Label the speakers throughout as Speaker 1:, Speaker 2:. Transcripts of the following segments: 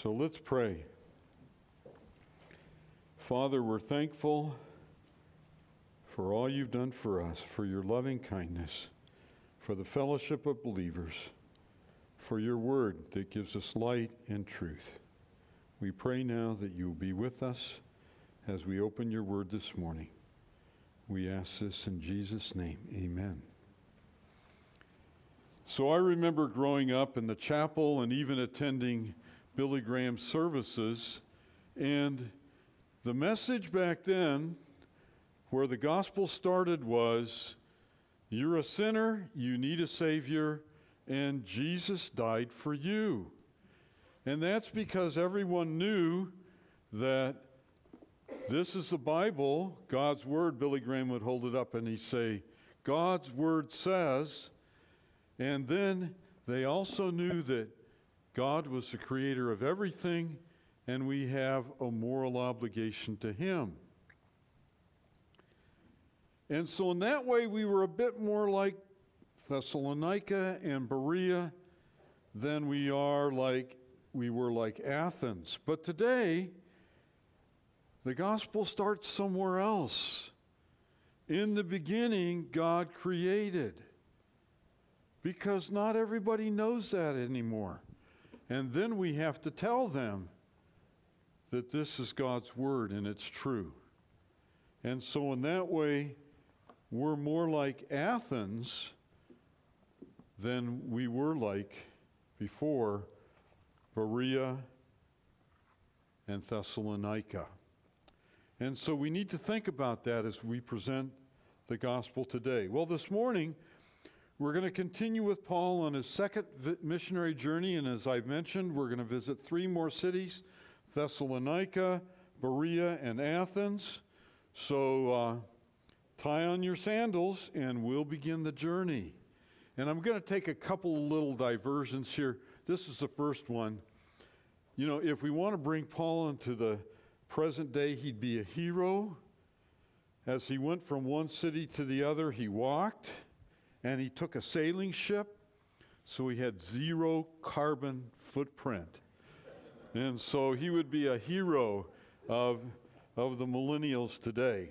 Speaker 1: So let's pray. Father, we're thankful for all you've done for us, for your loving kindness, for the fellowship of believers, for your word that gives us light and truth. We pray now that you will be with us as we open your word this morning. We ask this in Jesus' name. Amen. So I remember growing up in the chapel and even attending Billy Graham services, and the message back then where the gospel started was, you're a sinner, you need a Savior, and Jesus died for you. And that's because everyone knew that this is the Bible, God's Word. Billy Graham would hold it up and he'd say, God's Word says, and then they also knew that God was the creator of everything, and we have a moral obligation to Him. And so in that way, we were a bit more like Thessalonica and Berea than we were like Athens. But today, the gospel starts somewhere else. In the beginning, God created. Because not everybody knows that anymore. And then we have to tell them that this is God's word and it's true. And so in that way, we're more like Athens than we were like before Berea and Thessalonica. And so we need to think about that as we present the gospel today. Well, this morning, we're going to continue with Paul on his second missionary journey, and as I've mentioned, we're going to visit 3 more cities, Thessalonica, Berea, and Athens. So tie on your sandals, and we'll begin the journey. And I'm going to take a couple of little diversions here. This is the first one. You know, if we want to bring Paul into the present day, he'd be a hero. As he went from one city to the other, he walked. And he took a sailing ship, so he had 0 carbon footprint. And so he would be a hero of the millennials today.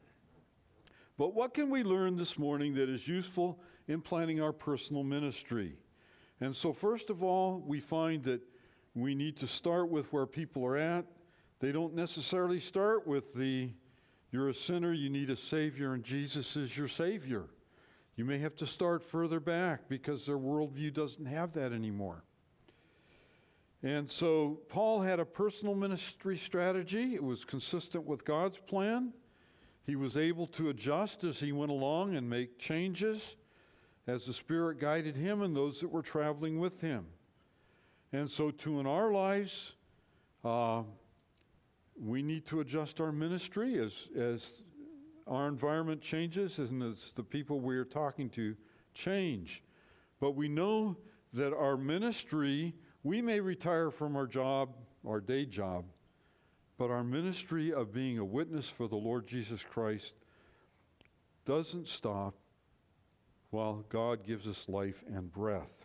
Speaker 1: But what can we learn this morning that is useful in planning our personal ministry? And so first of all, we find that we need to start with where people are at. They don't necessarily start with you're a sinner, you need a Savior, and Jesus is your Savior. You may have to start further back because their worldview doesn't have that anymore. And so Paul had a personal ministry strategy. It was consistent with God's plan. He was able to adjust as he went along and make changes as the Spirit guided him and those that were traveling with him. And so too in our lives, we need to adjust our ministry as our environment changes and as the people we're talking to change. But we know that our ministry, we may retire from our job, our day job, but our ministry of being a witness for the Lord Jesus Christ doesn't stop while God gives us life and breath.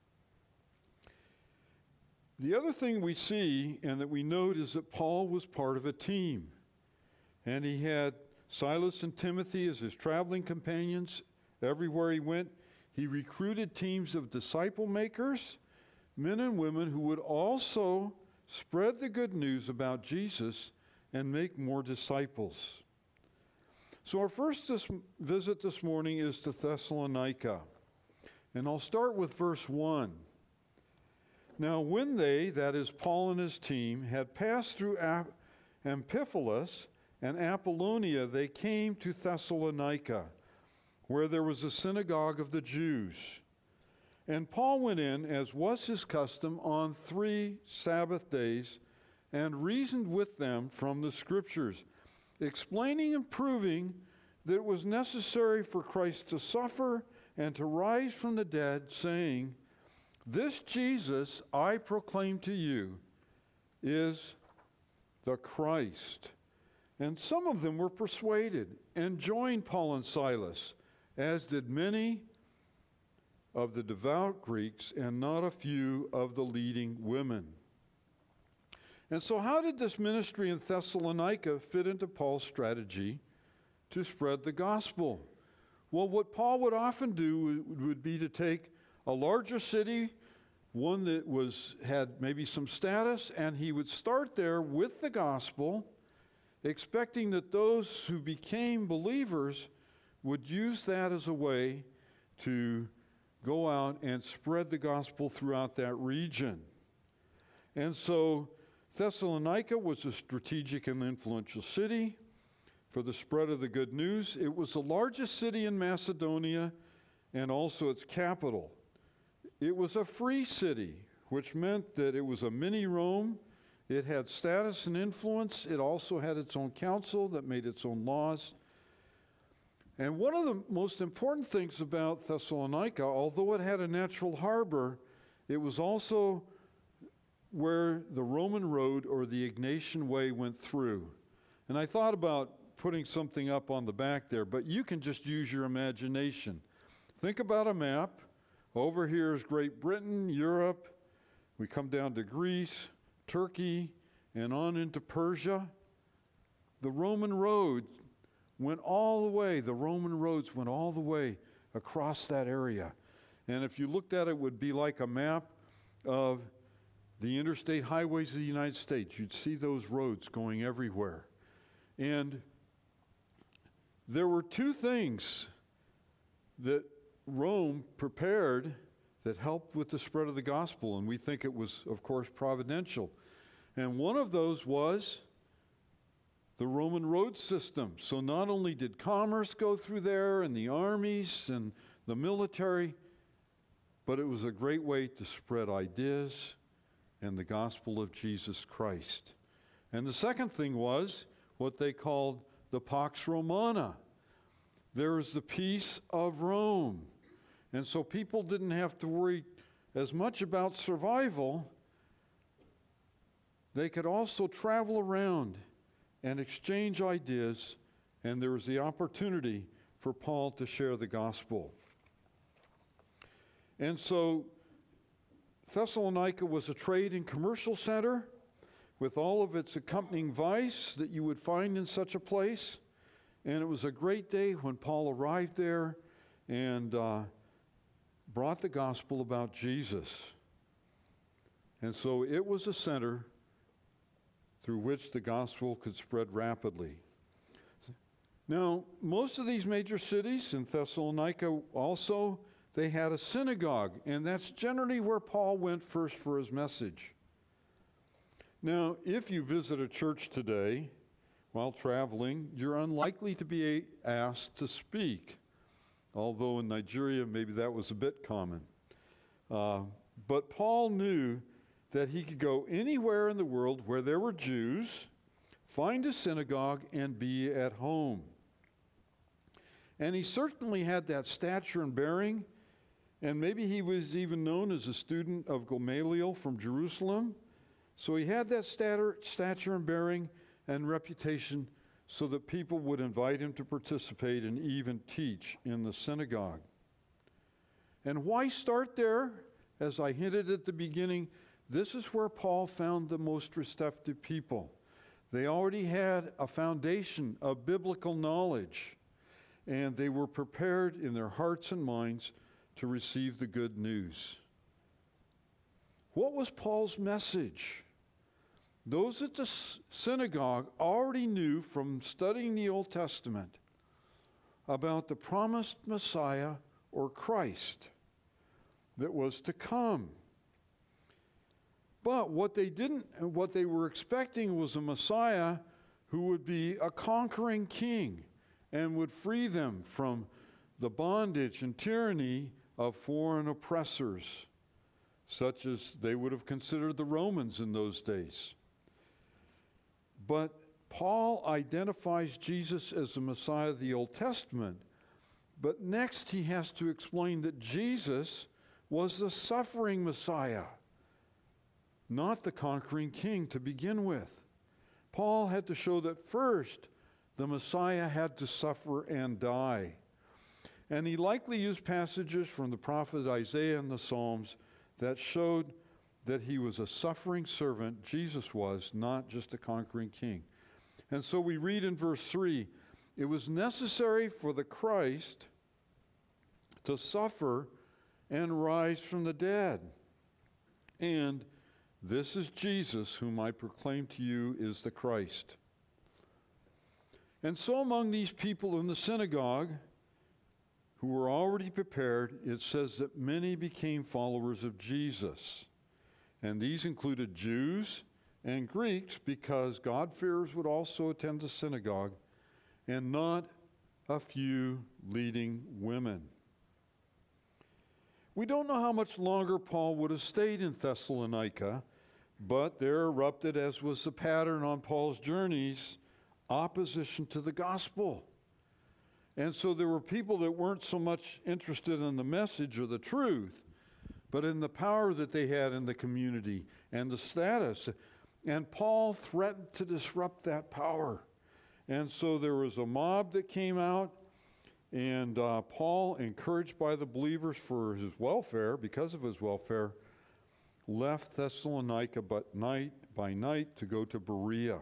Speaker 1: The other thing we see and that we note is that Paul was part of a team, and he had Silas and Timothy as his traveling companions. Everywhere he went, he recruited teams of disciple makers, men and women who would also spread the good news about Jesus and make more disciples. So our first visit this morning is to Thessalonica. And I'll start with verse 1. Now when they, that is Paul and his team, had passed through Amphipolis and Apollonia, they came to Thessalonica, where there was a synagogue of the Jews. And Paul went in, as was his custom, on 3 Sabbath days, and reasoned with them from the Scriptures, explaining and proving that it was necessary for Christ to suffer and to rise from the dead, saying, This Jesus I proclaim to you is the Christ. And some of them were persuaded and joined Paul and Silas, as did many of the devout Greeks and not a few of the leading women. And so how did this ministry in Thessalonica fit into Paul's strategy to spread the gospel? Well, what Paul would often do would be to take a larger city, one that had maybe some status, and he would start there with the gospel, expecting that those who became believers would use that as a way to go out and spread the gospel throughout that region. And so Thessalonica was a strategic and influential city for the spread of the good news. It was the largest city in Macedonia and also its capital. It was a free city, which meant that it was a mini Rome. It had status and influence. It also had its own council that made its own laws. And one of the most important things about Thessalonica, although it had a natural harbor, it was also where the Roman road or the Egnatian Way went through. And I thought about putting something up on the back there, but you can just use your imagination. Think about a map. Over here is Great Britain, Europe. We come down to Greece, Turkey, and on into Persia. The Roman road went all the way, the Roman roads went all the way across that area. And if you looked at it, it would be like a map of the interstate highways of the United States. You'd see those roads going everywhere. And there were two things that Rome prepared that helped with the spread of the gospel, and we think it was, of course, providential. And one of those was the Roman road system. So not only did commerce go through there and the armies and the military, but it was a great way to spread ideas and the gospel of Jesus Christ. And the second thing was what they called the Pax Romana. There was the peace of Rome. And so people didn't have to worry as much about survival. They could also travel around and exchange ideas, and there was the opportunity for Paul to share the gospel. And so Thessalonica was a trade and commercial center with all of its accompanying vice that you would find in such a place. And it was a great day when Paul arrived there and brought the gospel about Jesus. And so it was a center through which the gospel could spread rapidly. Now, most of these major cities in Thessalonica also, they had a synagogue, and that's generally where Paul went first for his message. Now, if you visit a church today while traveling, you're unlikely to be asked to speak, although in Nigeria maybe that was a bit common. But Paul knew that he could go anywhere in the world where there were Jews, find a synagogue, and be at home. And he certainly had that stature and bearing, and maybe he was even known as a student of Gamaliel from Jerusalem. So he had that stature and bearing and reputation so that people would invite him to participate and even teach in the synagogue. And why start there? As I hinted at the beginning, this is where Paul found the most receptive people. They already had a foundation of biblical knowledge, and they were prepared in their hearts and minds to receive the good news. What was Paul's message? Those at the synagogue already knew from studying the Old Testament about the promised Messiah or Christ that was to come. But what they were expecting was a Messiah who would be a conquering king and would free them from the bondage and tyranny of foreign oppressors, such as they would have considered the Romans in those days. But Paul identifies Jesus as the Messiah of the Old Testament, but next he has to explain that Jesus was the suffering Messiah, not the conquering king to begin with. Paul had to show that first the Messiah had to suffer and die. And he likely used passages from the prophet Isaiah and the Psalms that showed that he was a suffering servant, Jesus was, not just a conquering king. And so we read in verse 3, it was necessary for the Christ to suffer and rise from the dead. And this is Jesus, whom I proclaim to you is the Christ. And so among these people in the synagogue, who were already prepared, it says that many became followers of Jesus. And these included Jews and Greeks, because God-fearers would also attend the synagogue, and not a few leading women. We don't know how much longer Paul would have stayed in Thessalonica, but there erupted, as was the pattern on Paul's journeys, opposition to the gospel. And so there were people that weren't so much interested in the message or the truth, but in the power that they had in the community and the status. And Paul threatened to disrupt that power. And so there was a mob that came out, and Paul, encouraged by the believers for his welfare, because of his welfare, left Thessalonica by night to go to Berea.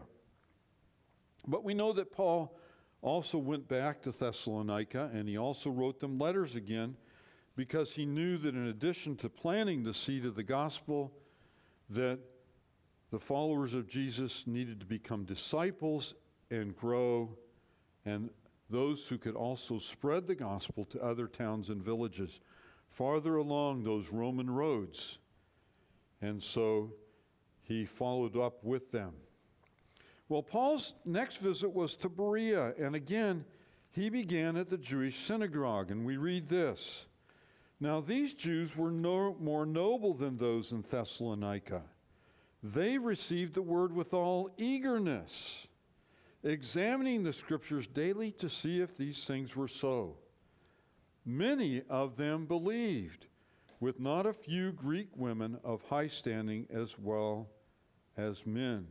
Speaker 1: But we know that Paul also went back to Thessalonica, and he also wrote them letters again, because he knew that in addition to planting the seed of the gospel, that the followers of Jesus needed to become disciples and grow, and those who could also spread the gospel to other towns and villages farther along those Roman roads. And so he followed up with them. Well, Paul's next visit was to Berea, and again, he began at the Jewish synagogue, and we read this. Now, these Jews were no more noble than those in Thessalonica. They received the word with all eagerness, examining the scriptures daily to see if these things were so. Many of them believed, with not a few Greek women of high standing as well as men.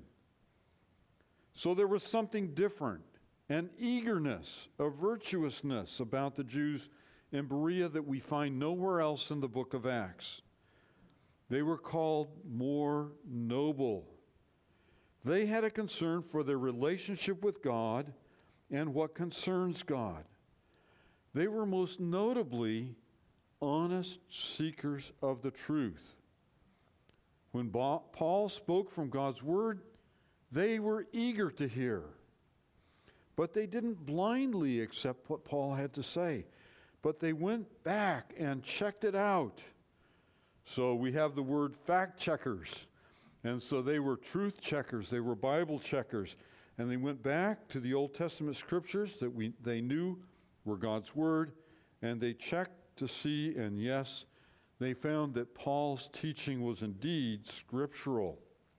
Speaker 1: So there was something different, an eagerness, a virtuousness about the Jews in Berea that we find nowhere else in the book of Acts. They were called more noble. They had a concern for their relationship with God and what concerns God. They were most notably honest seekers of the truth. When Paul spoke from God's word, they were eager to hear. But they didn't blindly accept what Paul had to say, but they went back and checked it out. So we have the word fact checkers. And so they were truth checkers, they were Bible checkers, and they went back to the Old Testament scriptures that they knew were God's word, and they checked to see, and yes, they found that Paul's teaching was indeed scriptural.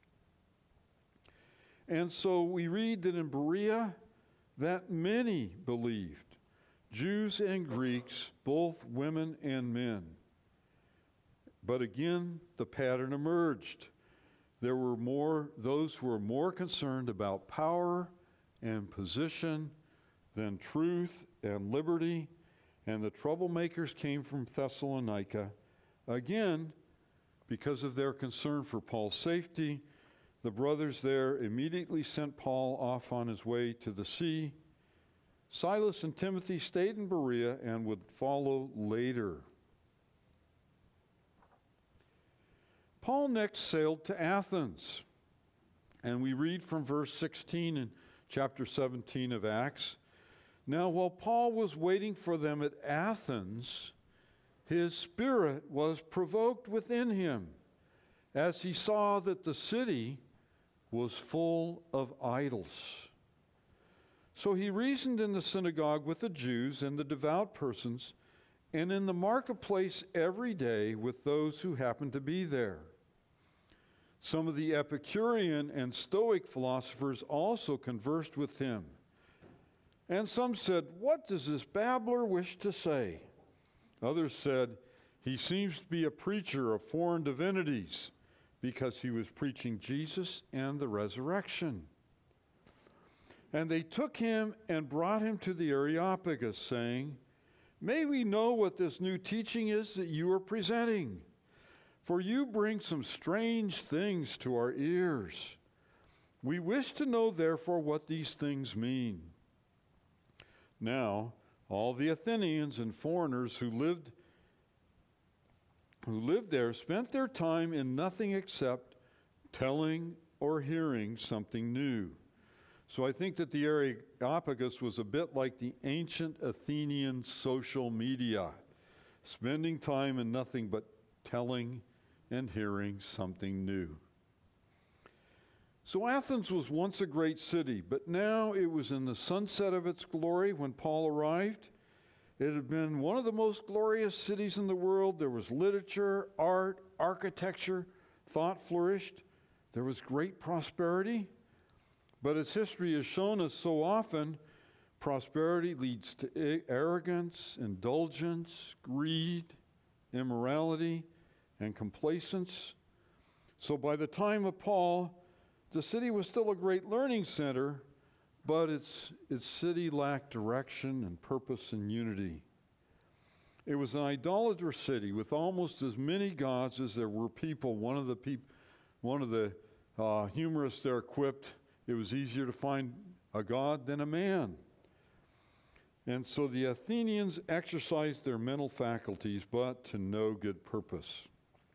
Speaker 1: And so we read that in Berea that many believed, Jews and Greeks, both women and men. But again, the pattern emerged. There were those who were more concerned about power and position than truth and liberty, and the troublemakers came from Thessalonica. Again, because of their concern for Paul's safety, the brothers there immediately sent Paul off on his way to the sea. Silas and Timothy stayed in Berea and would follow later. Paul next sailed to Athens, and we read from verse 16 in chapter 17 of Acts. Now, while Paul was waiting for them at Athens, his spirit was provoked within him as he saw that the city was full of idols. So he reasoned in the synagogue with the Jews and the devout persons, and in the marketplace every day with those who happened to be there. Some of the Epicurean and Stoic philosophers also conversed with him. And some said, "What does this babbler wish to say?" Others said, "He seems to be a preacher of foreign divinities," because he was preaching Jesus and the resurrection. And they took him and brought him to the Areopagus, saying, "May we know what this new teaching is that you are presenting? For you bring some strange things to our ears. We wish to know, therefore, what these things mean. Now, all the Athenians and foreigners who lived there spent their time in nothing except telling or hearing something new. So I think that the Areopagus was a bit like the ancient Athenian social media, spending time in nothing but telling and hearing something new. So Athens was once a great city, but now it was in the sunset of its glory when Paul arrived. It had been one of the most glorious cities in the world. There was literature, art, architecture, thought flourished. There was great prosperity. But as history has shown us so often, prosperity leads to arrogance, indulgence, greed, immorality, and complacence. So by the time of Paul, the city was still a great learning center, but its city lacked direction and purpose and unity. It was an idolatrous city with almost as many gods as there were people. One of the humorists there quipped, it was easier to find a god than a man. And so the Athenians exercised their mental faculties, but to no good purpose.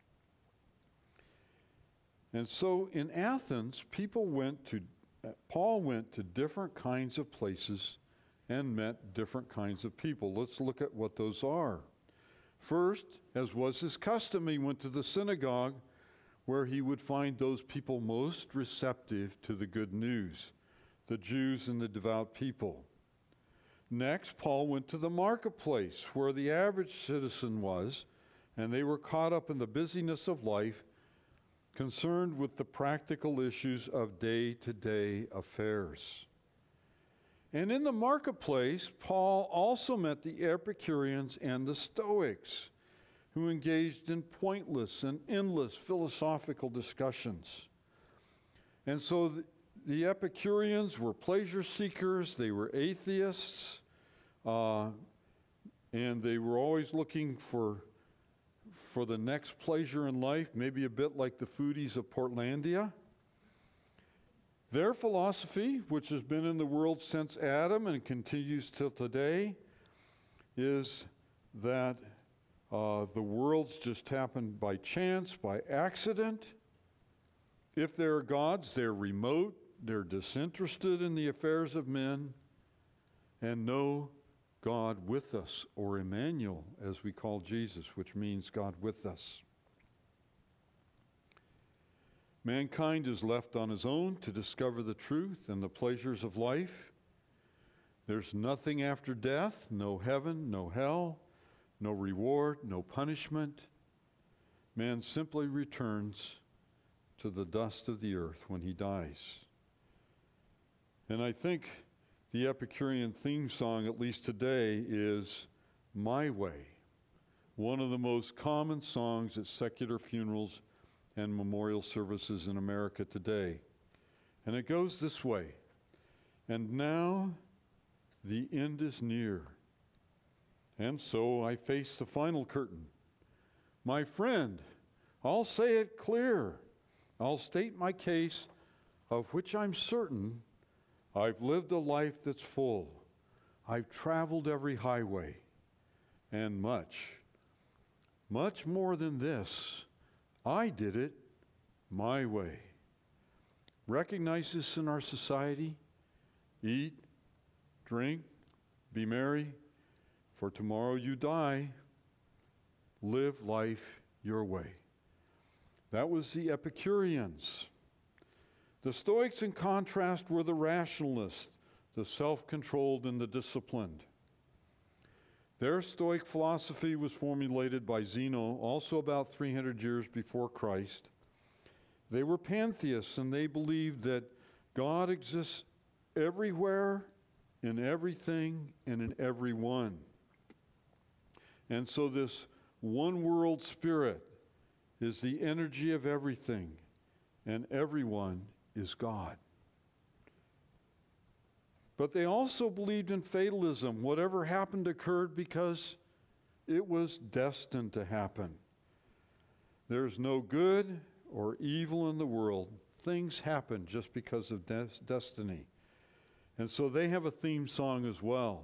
Speaker 1: And so in Athens, Paul went to different kinds of places and met different kinds of people. Let's look at what those are. First, as was his custom, he went to the synagogue where he would find those people most receptive to the good news, the Jews and the devout people. Next, Paul went to the marketplace where the average citizen was, and they were caught up in the busyness of life, concerned with the practical issues of day-to-day affairs. And in the marketplace, Paul also met the Epicureans and the Stoics, who engaged in pointless and endless philosophical discussions. And so the Epicureans were pleasure seekers, they were atheists, and they were always looking for the next pleasure in life, maybe a bit like the foodies of Portlandia. Their philosophy, which has been in the world since Adam and continues till today, is that the world's just happened by chance, by accident. If there are gods, they're remote, they're disinterested in the affairs of men, and no God with us, or Emmanuel, as we call Jesus, which means God with us. Mankind is left on his own to discover the truth and the pleasures of life. There's nothing after death, no heaven, no hell, no reward, no punishment. Man simply returns to the dust of the earth when he dies. And I think the Epicurean theme song, at least today, is My Way, one of the most common songs at secular funerals and memorial services in America today. And it goes this way: and now the end is near, and so I face the final curtain. My friend, I'll say it clear. I'll state my case, of which I'm certain. I've lived a life that's full. I've traveled every highway, and much more than this. I did it my way. Recognize this in our society. Eat, drink, be merry, for tomorrow you die. Live life your way. That was the Epicureans. The Stoics, in contrast, were the rationalists, the self-controlled and the disciplined. Their Stoic philosophy was formulated by Zeno, also about 300 years before Christ. They were pantheists, and they believed that God exists everywhere, in everything, and in everyone. And so this one world spirit is the energy of everything, and everyone is God. But they also believed in fatalism. Whatever happened occurred because it was destined to happen. There's no good or evil in the world. Things happen just because of destiny. And so they have a theme song as well.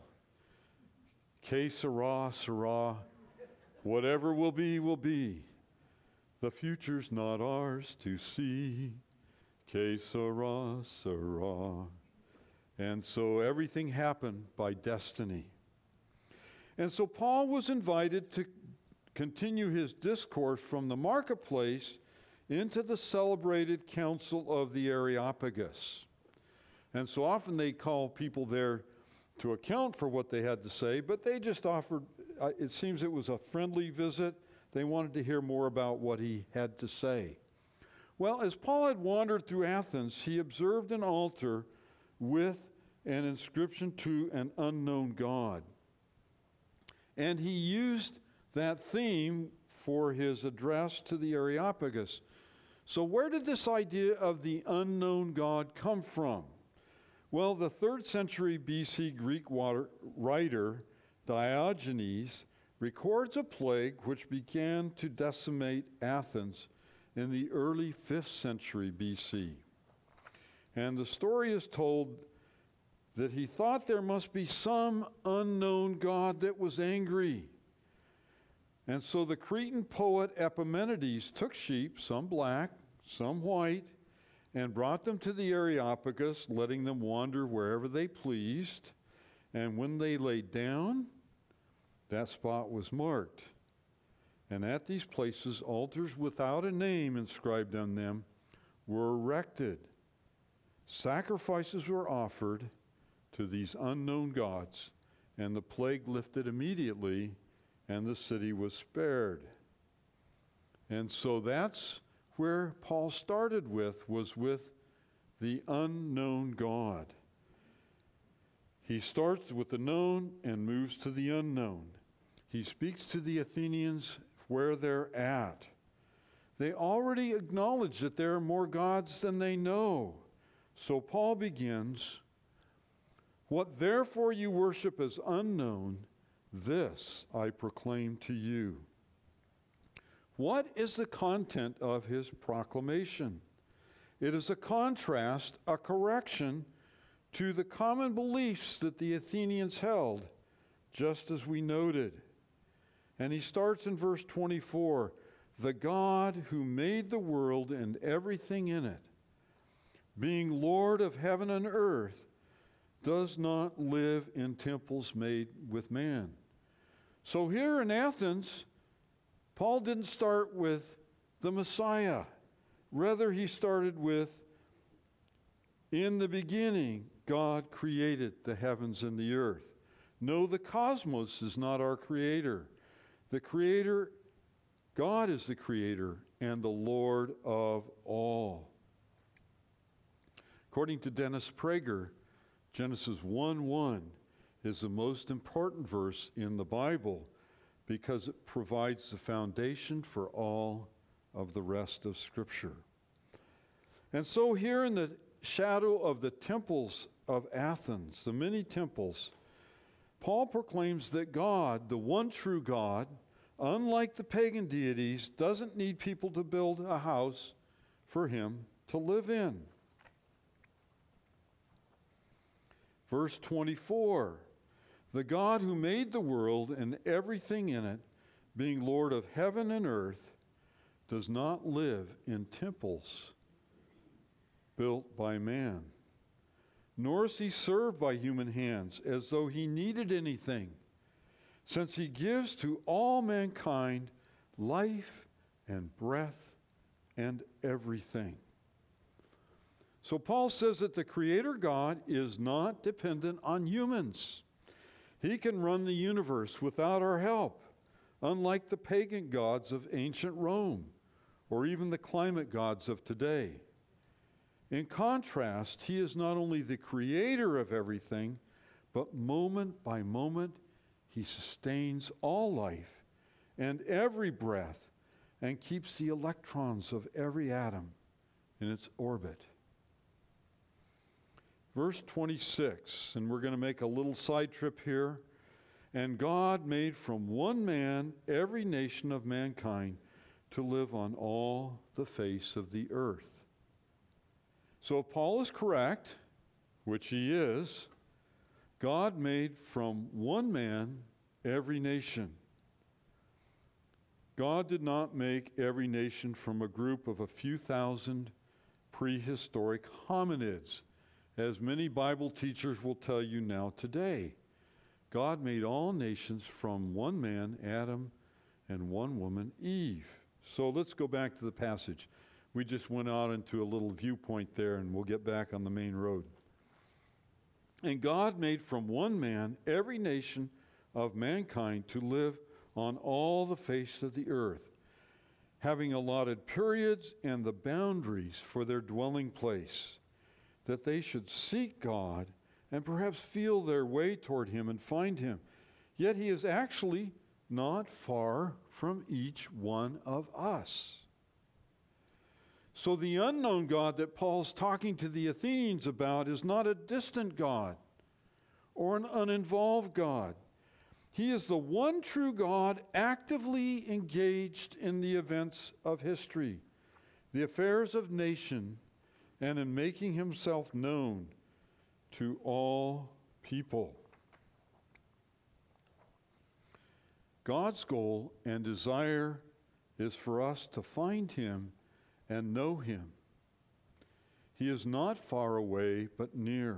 Speaker 1: Que sera, sera. Whatever will be, will be. The future's not ours to see. Que sera, sera. And so everything happened by destiny. And so Paul was invited to continue his discourse from the marketplace into the celebrated Council of the Areopagus. And so often they call people there to account for what they had to say, but they just offered, it seems it was a friendly visit. They wanted to hear more about what he had to say. Well, as Paul had wandered through Athens, he observed an altar with an inscription to an unknown God. And he used that theme for his address to the Areopagus. So where did this idea of the unknown God come from? Well, the 3rd century BC Greek writer Diogenes records a plague which began to decimate Athens in the early 5th century BC. And the story is told that he thought there must be some unknown god that was angry. And so the Cretan poet Epimenides took sheep, some black, some white, and brought them to the Areopagus, letting them wander wherever they pleased. And when they laid down, that spot was marked. And at these places, altars without a name inscribed on them were erected. Sacrifices were offered to these unknown gods, and the plague lifted immediately, and the city was spared. And so that's where Paul started was with the unknown God. He starts with the known and moves to the unknown. He speaks to the Athenians where they're at. They already acknowledge that there are more gods than they know. So Paul begins, "What therefore you worship as unknown, this I proclaim to you." What is the content of his proclamation? It is a contrast, a correction to the common beliefs that the Athenians held, just as we noted. And he starts in verse 24, "The God who made the world and everything in it, being Lord of heaven and earth, does not live in temples made with man." So here in Athens, Paul didn't start with the Messiah. Rather, he started with, "In the beginning, God created the heavens and the earth." No, the cosmos is not our creator. The creator, God is the creator and the Lord of all. According to Dennis Prager, Genesis 1:1 is the most important verse in the Bible because it provides the foundation for all of the rest of Scripture. And so here in the shadow of the temples of Athens, the many temples, Paul proclaims that God, the one true God, unlike the pagan deities, doesn't need people to build a house for him to live in. Verse 24, "The God who made the world and everything in it, being Lord of heaven and earth, does not live in temples built by man, nor is he served by human hands as though he needed anything, since he gives to all mankind life and breath and everything." So Paul says that the Creator God is not dependent on humans. He can run the universe without our help, unlike the pagan gods of ancient Rome, or even the climate gods of today. In contrast, he is not only the creator of everything, but moment by moment, he sustains all life and every breath and keeps the electrons of every atom in its orbit. Verse 26, and we're going to make a little side trip here. "And God made from one man every nation of mankind to live on all the face of the earth. So if Paul is correct, which he is, God made from one man every nation. God did not make every nation from a group of a few thousand prehistoric hominids, as many Bible teachers will tell you now today. God made all nations from one man, Adam, and one woman, Eve. So let's go back to the passage. We just went out into a little viewpoint there, and we'll get back on the main road. And God made from one man every nation of mankind to live on all the face of the earth, having allotted periods and the boundaries for their dwelling place, that they should seek God and perhaps feel their way toward him and find him. Yet he is actually not far from each one of us. So the unknown God that Paul's talking to the Athenians about is not a distant God or an uninvolved God. He is the one true God actively engaged in the events of history, the affairs of nation, and in making himself known to all people. God's goal and desire is for us to find him and know him. He is not far away, but near.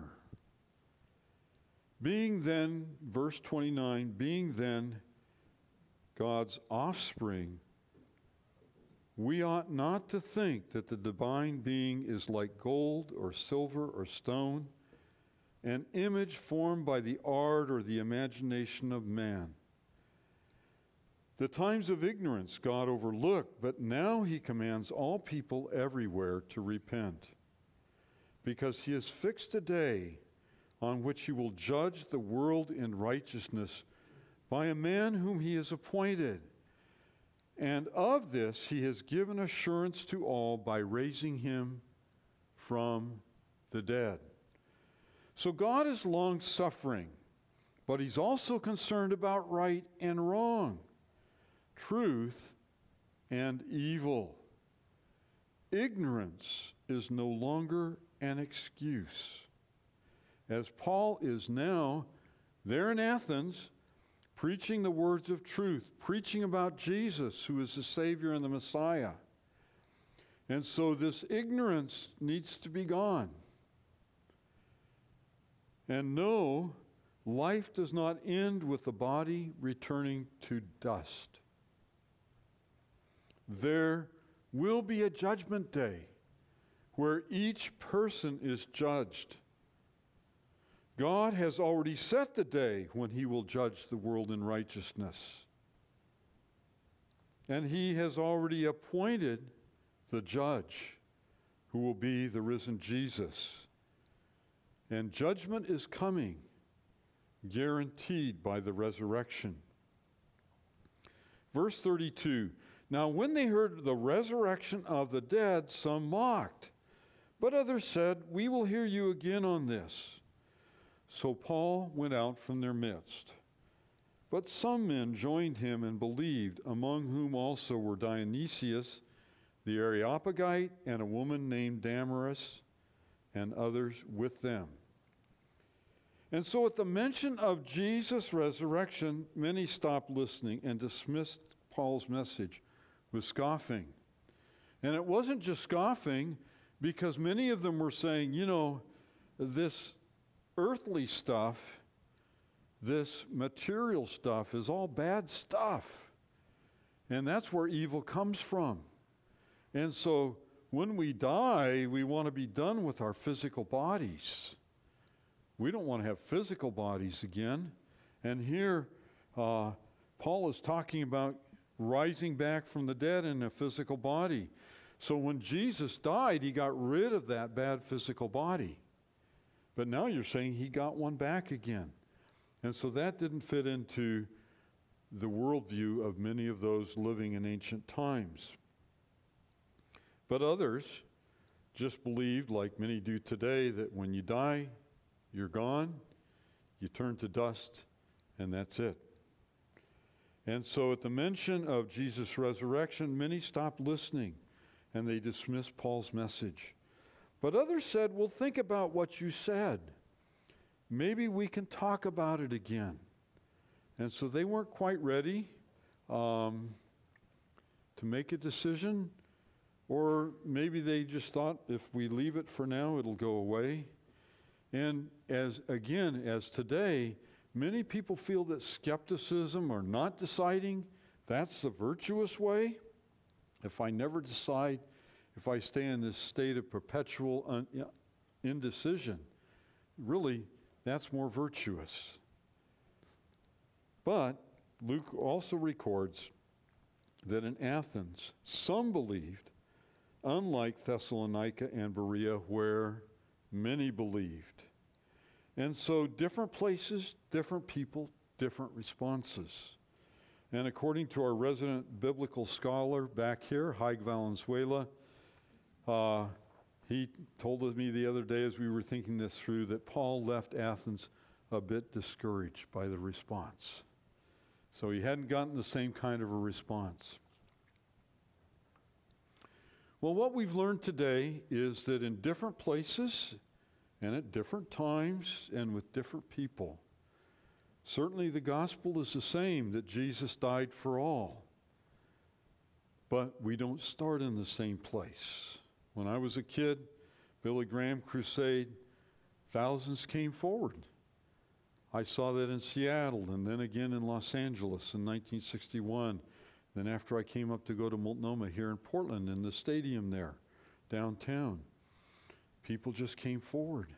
Speaker 1: Being then, verse 29, being then God's offspring, we ought not to think that the divine being is like gold or silver or stone, an image formed by the art or the imagination of man. The times of ignorance God overlooked, but now he commands all people everywhere to repent, because he has fixed a day on which he will judge the world in righteousness by a man whom he has appointed. And of this he has given assurance to all by raising him from the dead. So God is long-suffering, but he's also concerned about right and wrong, truth and evil. Ignorance is no longer an excuse, as Paul is now there in Athens, preaching the words of truth, preaching about Jesus, who is the Savior and the Messiah. And so this ignorance needs to be gone. And no, life does not end with the body returning to dust. There will be a judgment day where each person is judged. God has already set the day when he will judge the world in righteousness. And he has already appointed the judge, who will be the risen Jesus. And judgment is coming, guaranteed by the resurrection. Verse 32, now when they heard the resurrection of the dead, some mocked, but others said, we will hear you again on this. So Paul went out from their midst. But some men joined him and believed, among whom also were Dionysius the Areopagite and a woman named Damaris, and others with them. And so at the mention of Jesus' resurrection, many stopped listening and dismissed Paul's message with scoffing. And it wasn't just scoffing, because many of them were saying, this earthly stuff, this material stuff is all bad stuff. And that's where evil comes from. And so when we die, we want to be done with our physical bodies. We don't want to have physical bodies again. And here, Paul is talking about rising back from the dead in a physical body. So when Jesus died, he got rid of that bad physical body. But now you're saying he got one back again. And so that didn't fit into the worldview of many of those living in ancient times. But others just believed, like many do today, that when you die, you're gone, you turn to dust, and that's it. And so at the mention of Jesus' resurrection, many stopped listening and they dismissed Paul's message. But others said, well, think about what you said. Maybe we can talk about it again. And so they weren't quite ready to make a decision, or maybe they just thought if we leave it for now, it'll go away. And as today, many people feel that skepticism or not deciding, that's the virtuous way. If I never decide, if I stay in this state of perpetual indecision, really, that's more virtuous. But Luke also records that in Athens, some believed, unlike Thessalonica and Berea, where many believed. And so different places, different people, different responses. And according to our resident biblical scholar back here, Haig Valenzuela, he told me the other day as we were thinking this through that Paul left Athens a bit discouraged by the response. So he hadn't gotten the same kind of a response. Well, what we've learned today is that in different places and at different times and with different people, certainly the gospel is the same, that Jesus died for all. But we don't start in the same place. When I was a kid, Billy Graham crusade, thousands came forward. I saw that in Seattle and then again in Los Angeles in 1961. Then after I came up to go to Multnomah here in Portland in the stadium there, downtown, people just came forward.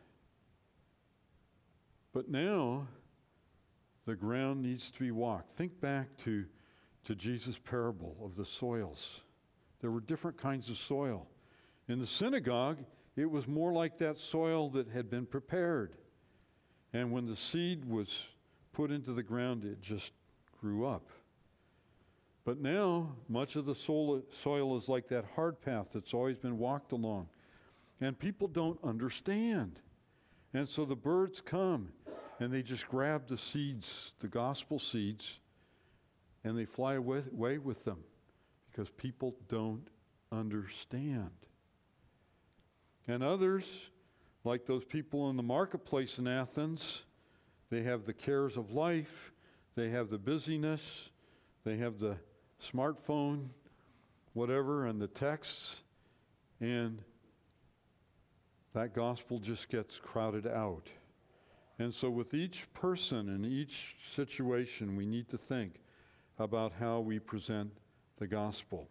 Speaker 1: But now, the ground needs to be walked. Think back to Jesus' parable of the soils. There were different kinds of soil. In the synagogue, it was more like that soil that had been prepared. And when the seed was put into the ground, it just grew up. But now, much of the soil is like that hard path that's always been walked along. And people don't understand. And so the birds come and they just grab the seeds, the gospel seeds, and they fly away with them because people don't understand. And others, like those people in the marketplace in Athens, they have the cares of life, they have the busyness, they have the smartphone, whatever, and the texts, and that gospel just gets crowded out. And so with each person in each situation, we need to think about how we present the gospel.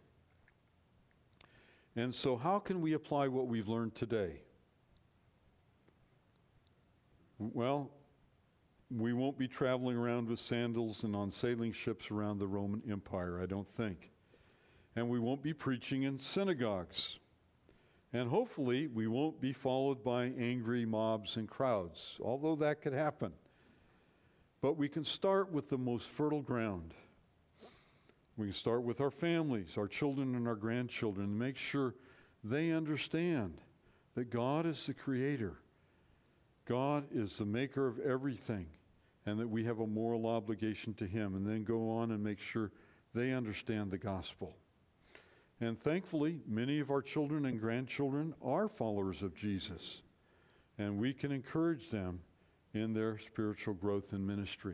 Speaker 1: And so how can we apply what we've learned today? Well, we won't be traveling around with sandals and on sailing ships around the Roman Empire, I don't think. And we won't be preaching in synagogues. And hopefully we won't be followed by angry mobs and crowds, although that could happen. But we can start with the most fertile ground. We can start with our families, our children and our grandchildren, and make sure they understand that God is the creator. God is the maker of everything, and that we have a moral obligation to him, and then go on and make sure they understand the gospel. And thankfully, many of our children and grandchildren are followers of Jesus, and we can encourage them in their spiritual growth and ministry.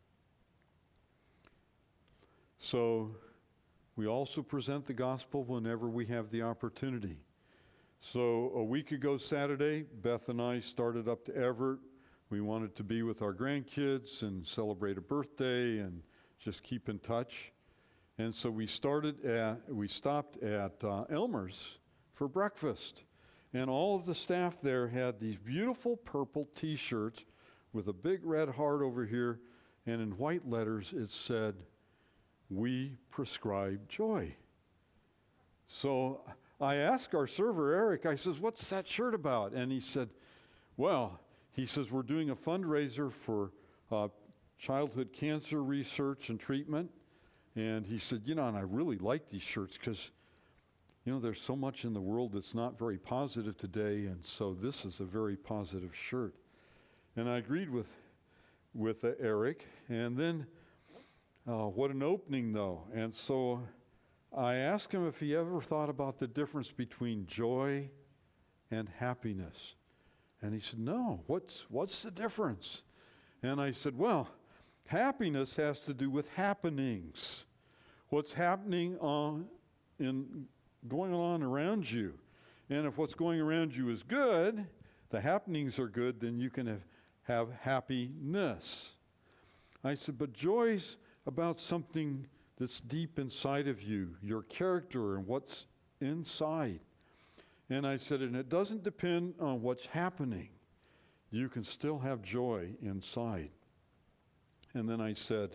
Speaker 1: So, we also present the gospel whenever we have the opportunity. So, a week ago Saturday, Beth and I started up to Everett. We wanted to be with our grandkids and celebrate a birthday and just keep in touch. And so we stopped at Elmer's for breakfast. And all of the staff there had these beautiful purple t-shirts with a big red heart over here. And in white letters it said, "We prescribe joy." So I asked our server, Eric, I says, "What's that shirt about?" And he said, "Well," he says, "we're doing a fundraiser for childhood cancer research and treatment." And he said, and I really like these shirts because, there's so much in the world that's not very positive today, and so this is a very positive shirt. And I agreed with Eric. And then What an opening, though. And so I asked him if he ever thought about the difference between joy and happiness. And he said, no, what's the difference? And I said, well, happiness has to do with happenings. What's happening going on around you. And if what's going around you is good, the happenings are good, then you can have happiness. I said, but joy's about something that's deep inside of you, your character and what's inside. And I said, and it doesn't depend on what's happening. You can still have joy inside. And then I said,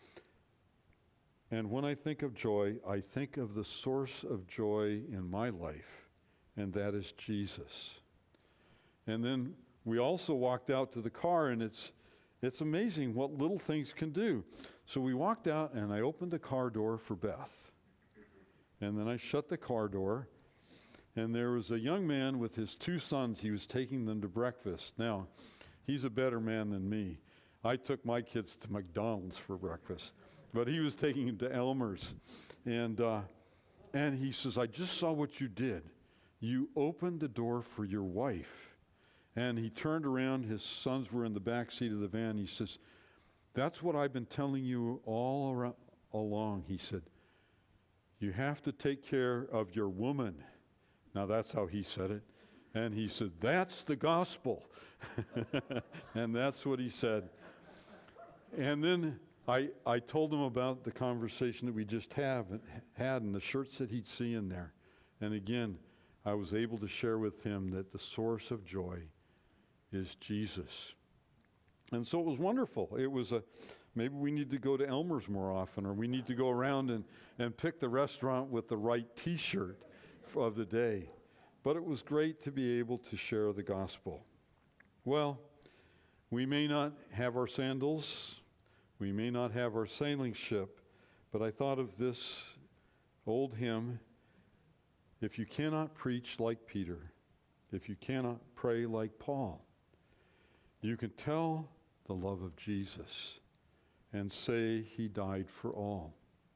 Speaker 1: and when I think of joy, I think of the source of joy in my life, and that is Jesus. And then we also walked out to the car, and it's amazing what little things can do. So we walked out, and I opened the car door for Beth. And then I shut the car door, and there was a young man with his 2 sons. He was taking them to breakfast. Now, he's a better man than me. I took my kids to McDonald's for breakfast, but he was taking them to Elmer's. And he says, I just saw what you did. You opened the door for your wife. And he turned around. His sons were in the back seat of the van. He says, that's what I've been telling you all along. He said, you have to take care of your woman. Now, that's how he said it. And he said, that's the gospel. And that's what he said. And then I told him about the conversation that we just had and the shirts that he'd see in there. And again, I was able to share with him that the source of joy is Jesus. And so it was wonderful. It was maybe we need to go to Elmer's more often, or we need to go around and pick the restaurant with the right t-shirt of the day. But it was great to be able to share the gospel. Well, we may not have our sandals, we may not have our sailing ship, but I thought of this old hymn, if you cannot preach like Peter, if you cannot pray like Paul, you can tell the love of Jesus and say he died for all.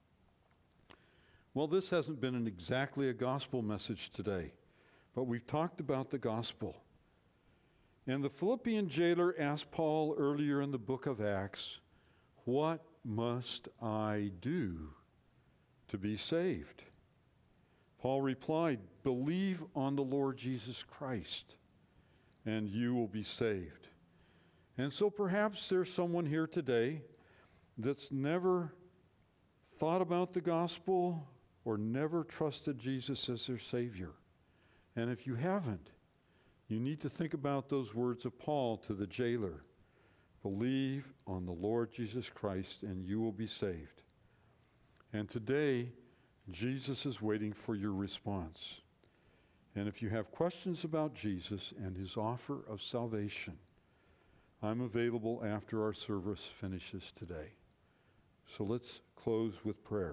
Speaker 1: Well, this hasn't been exactly a gospel message today, but we've talked about the gospel. And the Philippian jailer asked Paul earlier in the book of Acts, what must I do to be saved? Paul replied, believe on the Lord Jesus Christ, and you will be saved. And so perhaps there's someone here today that's never thought about the gospel or never trusted Jesus as their Savior. And if you haven't, you need to think about those words of Paul to the jailer. Believe on the Lord Jesus Christ, and you will be saved. And today, Jesus is waiting for your response. And if you have questions about Jesus and his offer of salvation, I'm available after our service finishes today. So let's close with prayer.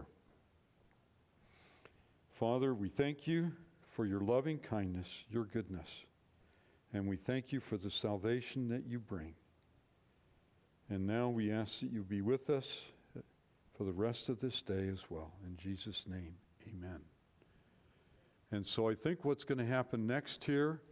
Speaker 1: Father, we thank you for your loving kindness, your goodness, and we thank you for the salvation that you bring. And now we ask that you be with us for the rest of this day as well. In Jesus' name, amen. And so I think what's going to happen next here